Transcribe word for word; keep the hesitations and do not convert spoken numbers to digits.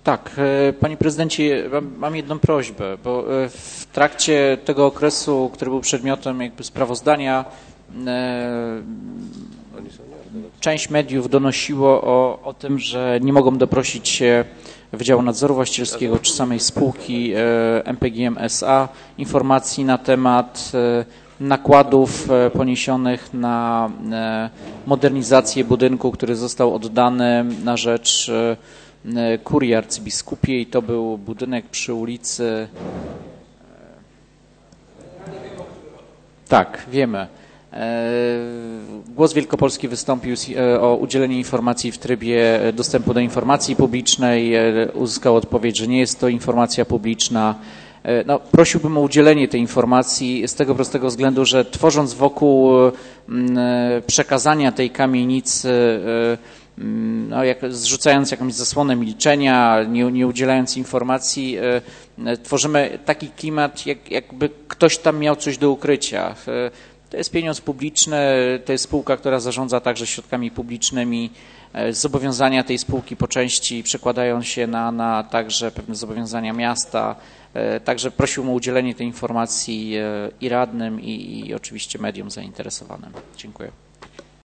Tak, panie prezydencie, mam, mam jedną prośbę, bo w trakcie tego okresu, który był przedmiotem jakby sprawozdania, część mediów donosiło o, o tym, że nie mogą doprosić się Wydziału Nadzoru Właścicielskiego czy samej spółki M P G M S A informacji na temat nakładów poniesionych na modernizację budynku, który został oddany na rzecz kurii arcybiskupiej. To był budynek przy ulicy... Tak, wiemy. Głos Wielkopolski wystąpił o udzielenie informacji w trybie dostępu do informacji publicznej. Uzyskał odpowiedź, że nie jest to informacja publiczna. No, prosiłbym o udzielenie tej informacji z tego prostego względu, że tworząc wokół przekazania tej kamienicy, no, jak, zrzucając jakąś zasłonę milczenia, nie, nie udzielając informacji, tworzymy taki klimat, jak, jakby ktoś tam miał coś do ukrycia. To jest pieniądz publiczny, to jest spółka, która zarządza także środkami publicznymi. Zobowiązania tej spółki po części przekładają się na, na także pewne zobowiązania miasta. Także prosiłbym o udzielenie tej informacji i radnym, i, i oczywiście mediom zainteresowanym. Dziękuję.